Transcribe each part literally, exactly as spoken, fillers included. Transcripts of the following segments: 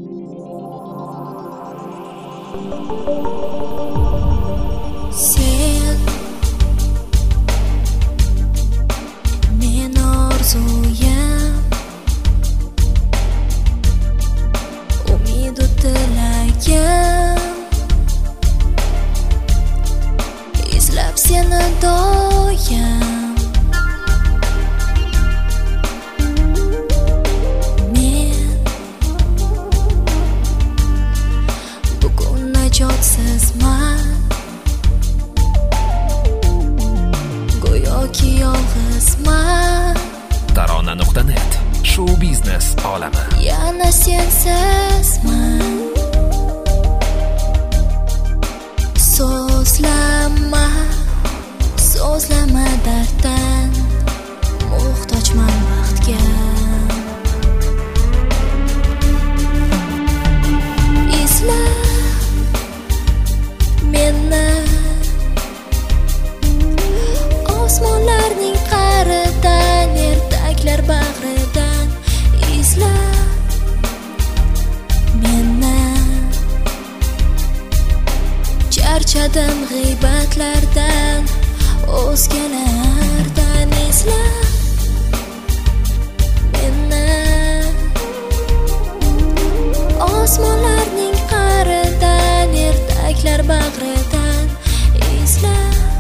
Sen men orzuyam, umidu tilagim, izlab seni doim. Men bugun najotsizman, go'yoki yolg'izman. Tarona nuqta net show biznes olami. Yana sensizman. So'zlama, so'zlama darddan, muhtojman vaqtga. Izla meni osmonlarning qa'ridan, ertaklar bag'ridan. Izla meni, charchadim g'iybatlardan, o'zgalardan. Izla meni osmonlarning qa'ridan, ertaklar bag'ridan. Izla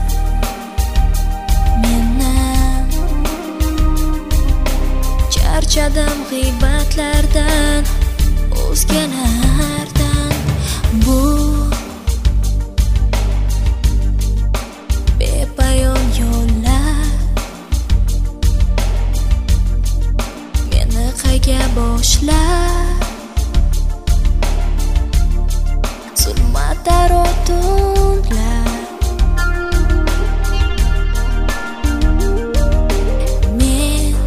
meni, charchadim g'iybatlardan, o'zgalardan. Bu bepoyon yo'llar meni qayga boshlar? Zulmatlar o'tunlar. Men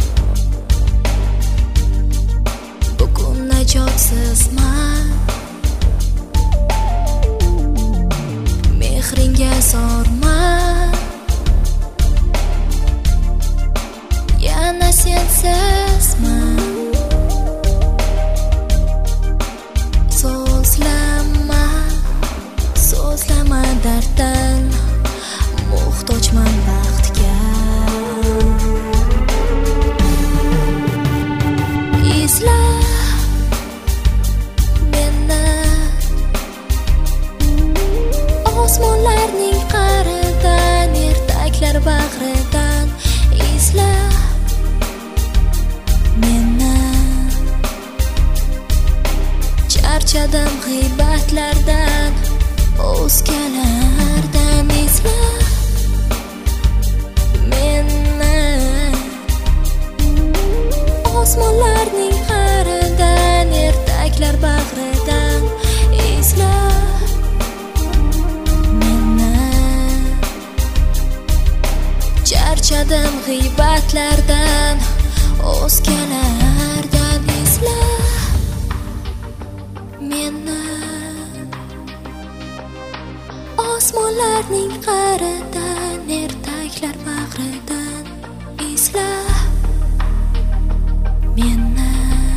bugun najotsizman, mehringga zorman. Yana sensizman. So'zlama, so'zlama darddan, muhtojman vaqtga. Izla meni osmonlarning qa'ridan, ertaklar bag'ridan. Izla meni, charchadim g'iybatlardan, o'zgalardan. Izla meni osmonlarning qa'ridan, ertaklar bag'ridan. Izla meni, charchadim g'iybatlardan, o'zgalardan. Izla meni osmonlarning qa'ridan, ertaklar bag'ridan. Izla meni,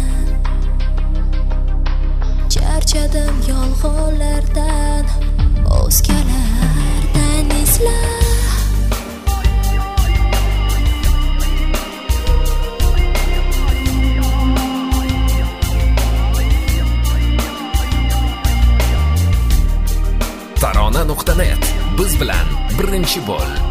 charchadim yolg'onlardan, o'zgalardan. Izla Tarona nuqta net biz bilan birinchi bo'l.